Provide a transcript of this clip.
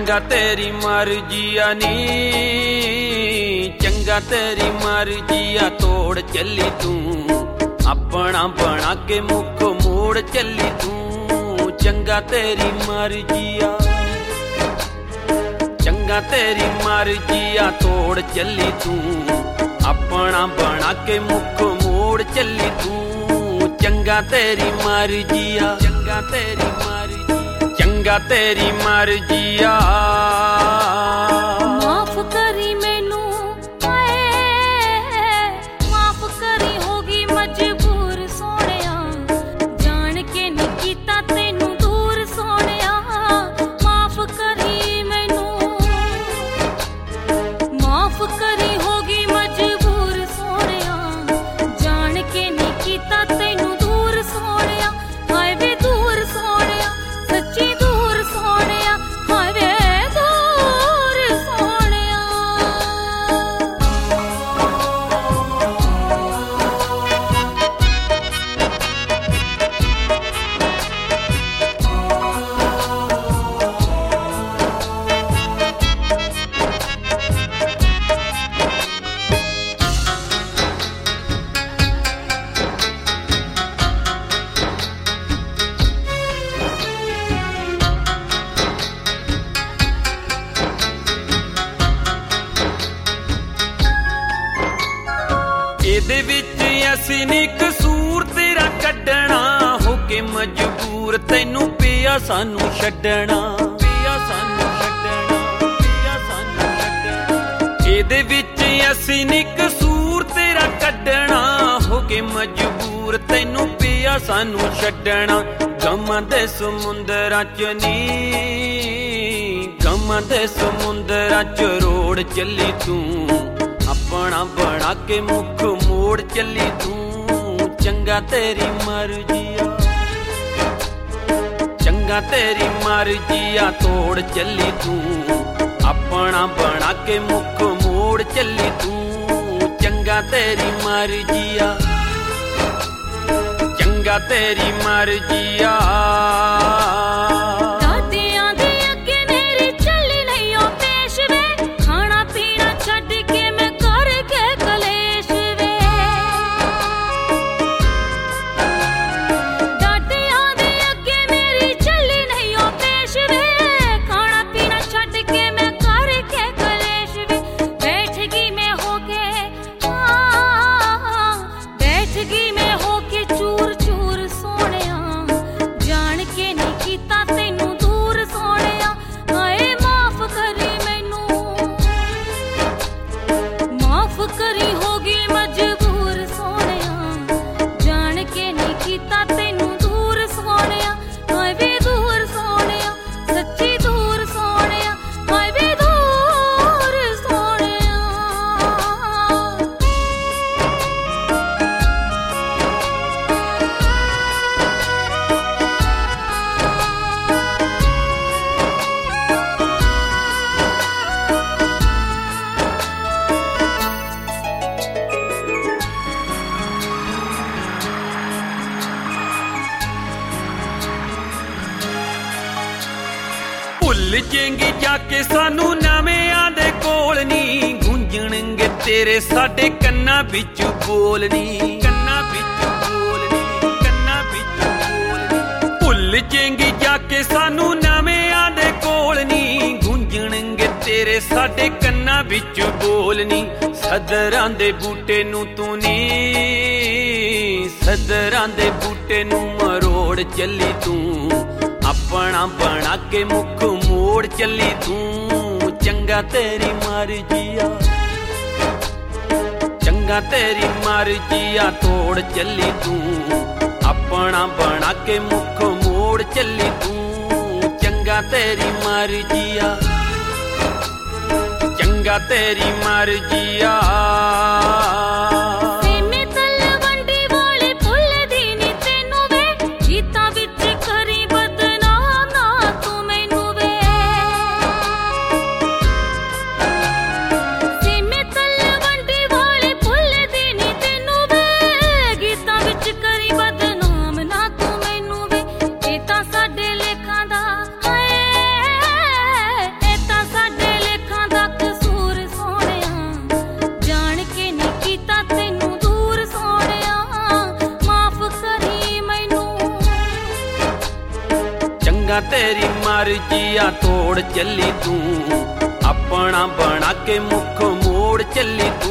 ਚੰਗਾ ਤੇਰੀ ਮਰਜ਼ੀ ਆ ਨੀ, ਚੰਗਾ ਤੇਰੀ ਮਰਜ਼ੀ ਆ। ਤੋੜ ਚੱਲੀ ਤੂੰ ਆਪਣਾ ਬਣਾ ਕੇ ਮੁੱਖ ਮੋੜ ਚੱਲੀ ਤੂੰ। ਚੰਗਾ ਤੇਰੀ ਮਰਜ਼ੀ ਆ, ਚੰਗਾ ਤੇਰੀ ਮਰਜ਼ੀ ਆ। ਤੋੜ ਚੱਲੀ ਤੂੰ ਆਪਣਾ ਬਣਾ ਕੇ ਮੁੱਖ ਮੋੜ ਚੱਲੀ ਤੂੰ। ਚੰਗਾ ਤੇਰੀ ਮਰਜ਼ੀ ਆ, ਚੰਗਾ ਤੇਰੀ ਮਰਜ਼ੀ, ਚੰਗਾ ਤੇਰੀ ਮਰਜ਼ੀ ਆ। ਮਾਫ ਕਰੀ ਮੈਨੂੰ ਮਾਫ ਕਰੀ, ਹੋ ਗਈ ਮਜਬੂਰ ਸੋਹਣਿਆ। ਜਾਣ ਕੇ ਨੀ ਕੀਤਾ ਤੈਨੂੰ ਦੂਰ ਸੋਹਣਿਆ। ਮਾਫ ਕਰੀ ਮੈਨੂੰ, ਮਾਫ ਕਰੀ, ਹੋ ਗਈ ਮਜਬੂਰ ਸੋਹਣਿਆ। ਜਾਣ ਕੇ ਨੀ ਕੀਤਾ ਤੈਨੂੰ ਦੂਰ ਸੋਹਣਿਆ। ਹਾਏ ਵੇ ਦੂਰ ਸੋਹਣਿਆ, ਸੱਚੀ ਦੂਰ ਸੋਹਣਿਆ। ਹਾਏ ਵੇ ਦੂਰ ਸੋਹਣਿਆ। ਇਹਦੇ ਵਿੱਚ ਅਸੀਂ ਨੀ ਕਸੂਰ ਤੇਰਾ ਕੱਢਣਾ। ਹੋ ਕੇ ਮਜਬੂਰ ਤੈਨੂੰ ਪਿਆ ਸਾਨੂੰ ਛੱਡਣਾ, ਪਿਆ ਸਾਨੂੰ ਛੱਡਣਾ, ਪਿਆ ਸਾਨੂੰ ਛੱਡਣਾ। ਇਹਦੇ ਵਿੱਚ ਅਸੀਂ ਨੀ ਕਸੂਰ ਤੇਰਾ ਕੱਢਣਾ। ਹੋ ਕੇ ਮਜਬੂਰ ਤੈਨੂੰ ਪਿਆ ਸਾਨੂੰ ਛੱਡਣਾ। ਗਮਾਂ ਦੇ ਸਮੁੰਦਰਾਂ ਚ ਨੀ, ਗਮਾਂ ਦੇ ਸਮੁੰਦਰਾਂ ਚ ਰੋੜ ਚੱਲੀ ਤੂੰ ਆਪਣਾ ਬਣਾ ਕੇ ਮੁੱਖ ਮੋੜ ਚੱਲੀ ਤੂੰ। ਚੰਗਾ ਤੇਰੀ ਮਰਜ਼ੀ ਆ, ਚੰਗਾ ਤੇਰੀ ਮਰਜ਼ੀ ਆ। ਤੋੜ ਚੱਲੀ ਤੂੰ ਆਪਣਾ ਬਣਾ ਕੇ ਮੁੱਖ ਮੋੜ ਚੱਲੀ ਤੂੰ। ਚੰਗਾ ਤੇਰੀ ਮਰਜ਼ੀ ਆ, ਚੰਗਾ ਤੇਰੀ ਮਰਜ਼ੀ ਆ। ਭੁੱਲ ਜੇਂਗੀ ਜਾ ਕੇ ਸਾਨੂੰ ਨਵਿਆਂ ਦੇ ਕੋਲ ਨੀ। ਗੂੰਜਣਗੇ ਤੇਰੇ ਸਾਡੇ ਕੰਨਾਂ ਵਿੱਚ ਬੋਲਨੀ, ਕੰਨਾਂ ਵਿੱਚ ਬੋਲਨੀ, ਕੰਨਾਂ ਵਿੱਚ ਬੋਲਨੀ। ਭੁੱਲ ਜੇਂਗੀ ਜਾ ਕੇ ਸਾਨੂੰ ਨਵਿਆਂ ਦੇ ਕੋਲ ਨੀ। ਗੂੰਜਣਗੇ ਤੇਰੇ ਸਾਡੇ ਕੰਨਾਂ ਵਿੱਚ ਬੋਲਨੀ। ਸਦਰਾਂ ਦੇ ਬੂਟੇ ਨੂੰ ਤੂੰ ਨੀ, ਸਦਰਾਂ ਦੇ ਬੂਟੇ ਨੂੰ ਮਰੋੜ ਚੱਲੀ ਤੂੰ ਆਪਣਾ ਬਣਾ ਕੇ ਮੁੱਖ ਮੋੜ ਚੱਲੀ ਤੂੰ। ਚੰਗਾ ਤੇਰੀ ਮਰਜ਼ੀ ਆ, ਚੰਗਾ ਤੇਰੀ ਮਰਜ਼ੀ ਆ। ਤੋੜ ਚੱਲੀ ਤੂੰ ਆਪਣਾ ਬਣਾ ਕੇ ਮੁੱਖ ਮੋੜ ਚੱਲੀ ਤੂੰ। ਚੰਗਾ ਤੇਰੀ ਮਰਜ਼ੀ ਆ, ਚੰਗਾ ਤੇਰੀ ਮਰਜ਼ੀ ਆ। ਜਿੱਦਾਂ ਤੇਰੀ ਮਰਜ਼ੀ ਆ ਤੋੜ ਚੱਲੀ ਤੂੰ, ਆਪਣਾ ਬਣਾ ਕੇ ਮੁੱਖ ਮੋੜ ਚੱਲੀ ਤੂੰ।